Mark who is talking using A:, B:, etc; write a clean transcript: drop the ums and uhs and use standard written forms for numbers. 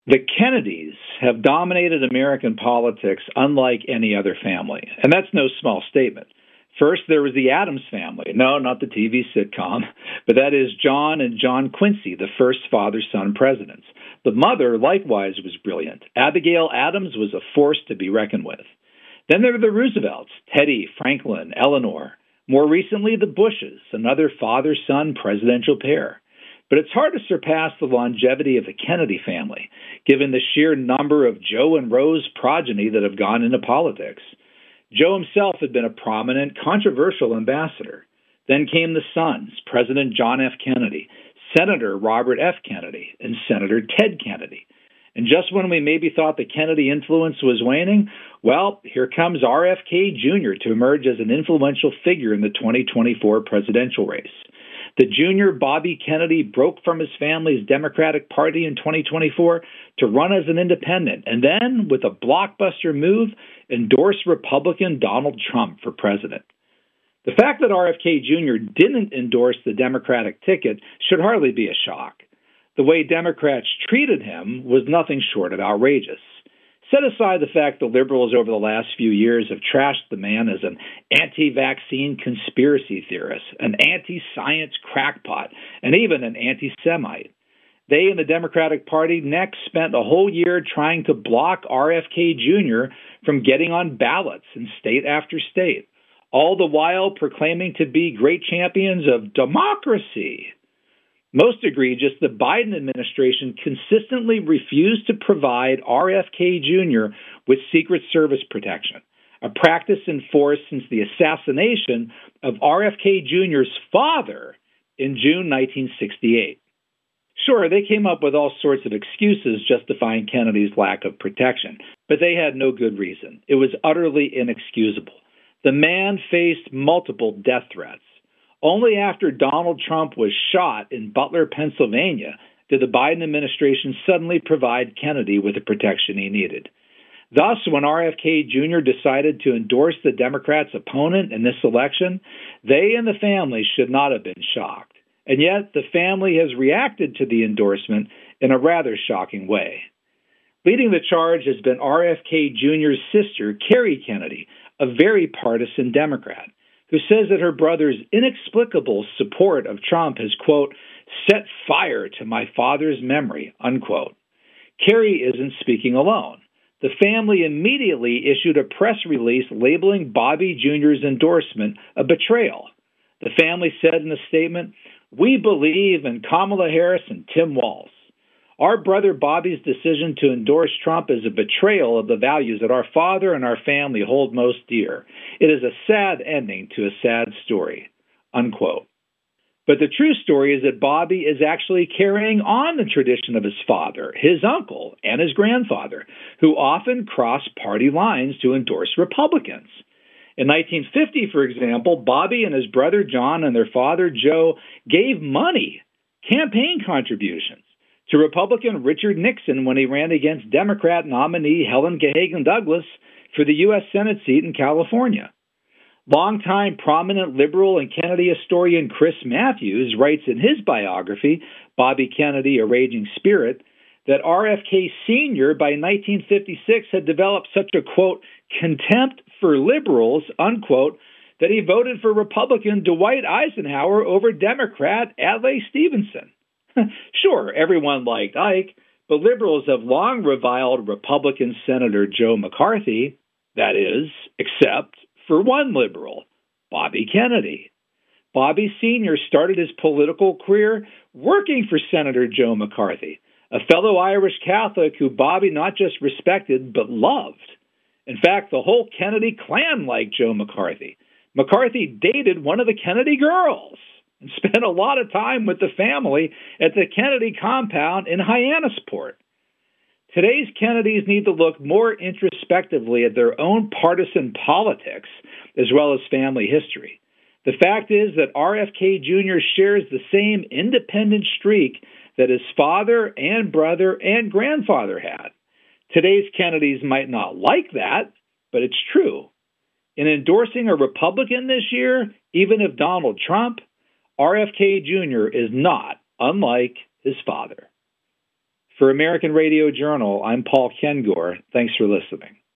A: The Kennedys have dominated American politics unlike any other family, and that's no small statement. First, there was the Addams family. No, not the TV sitcom, but that is John and John Quincy, the first father-son presidents. The mother, likewise, was brilliant. Abigail Adams was a force to be reckoned with. Then there were the Roosevelts, Teddy, Franklin, Eleanor. More recently, the Bushes, another father-son presidential pair. But it's hard to surpass the longevity of the Kennedy family, given the sheer number of Joe and Rose progeny that have gone into politics. Joe himself had been a prominent, controversial ambassador. Then came the sons, President John F. Kennedy, Senator Robert F. Kennedy, and Senator Ted Kennedy. And just when we maybe thought the Kennedy influence was waning, well, here comes RFK Jr. to emerge as an influential figure in the 2024 presidential race. The junior Bobby Kennedy broke from his family's Democratic Party in 2024 to run as an independent, and then, with a blockbuster move, endorsed Republican Donald Trump for president. The fact that RFK Jr. didn't endorse the Democratic ticket should hardly be a shock. The way Democrats treated him was nothing short of outrageous. Set aside the fact the liberals over the last few years have trashed the man as an anti-vaccine conspiracy theorist, an anti-science crackpot, and even an anti-Semite. They and the Democratic Party next spent a whole year trying to block RFK Jr. from getting on ballots in state after state, all the while proclaiming to be great champions of democracy. Most egregious, the Biden administration consistently refused to provide RFK Jr. with Secret Service protection, a practice in force since the assassination of RFK Jr.'s father in June 1968. Sure, they came up with all sorts of excuses justifying Kennedy's lack of protection, but they had no good reason. It was utterly inexcusable. The man faced multiple death threats. Only after Donald Trump was shot in Butler, Pennsylvania, did the Biden administration suddenly provide Kennedy with the protection he needed. Thus, when RFK Jr. decided to endorse the Democrats' opponent in this election, they and the family should not have been shocked. And yet, the family has reacted to the endorsement in a rather shocking way. Leading the charge has been RFK Jr.'s sister, Kerry Kennedy, a very partisan Democrat, who says that her brother's inexplicable support of Trump has, quote, set fire to my father's memory, unquote. Kerry isn't speaking alone. The family immediately issued a press release labeling Bobby Jr.'s endorsement a betrayal. The family said in a statement, "We believe in Kamala Harris and Tim Walz. Our brother Bobby's decision to endorse Trump is a betrayal of the values that our father and our family hold most dear. It is a sad ending to a sad story," unquote. But the true story is that Bobby is actually carrying on the tradition of his father, his uncle, and his grandfather, who often crossed party lines to endorse Republicans. In 1950, for example, Bobby and his brother John and their father Joe gave money, campaign contributions, to Republican Richard Nixon when he ran against Democrat nominee Helen Gahagan Douglas for the U.S. Senate seat in California. Longtime prominent liberal and Kennedy historian Chris Matthews writes in his biography, Bobby Kennedy, A Raging Spirit, that RFK Sr. by 1956 had developed such a, quote, contempt for liberals, unquote, that he voted for Republican Dwight Eisenhower over Democrat Adlai Stevenson. Sure, everyone liked Ike, but liberals have long reviled Republican Senator Joe McCarthy, that is, except for one liberal, Bobby Kennedy. Bobby Sr. started his political career working for Senator Joe McCarthy, a fellow Irish Catholic who Bobby not just respected, but loved. In fact, the whole Kennedy clan liked Joe McCarthy. McCarthy dated one of the Kennedy girls and spent a lot of time with the family at the Kennedy compound in Hyannisport. Today's Kennedys need to look more introspectively at their own partisan politics as well as family history. The fact is that RFK Jr. shares the same independent streak that his father and brother and grandfather had. Today's Kennedys might not like that, but it's true. In endorsing a Republican this year, even if Donald Trump, RFK Jr. is not unlike his father. For American Radio Journal, I'm Paul Kengor. Thanks for listening.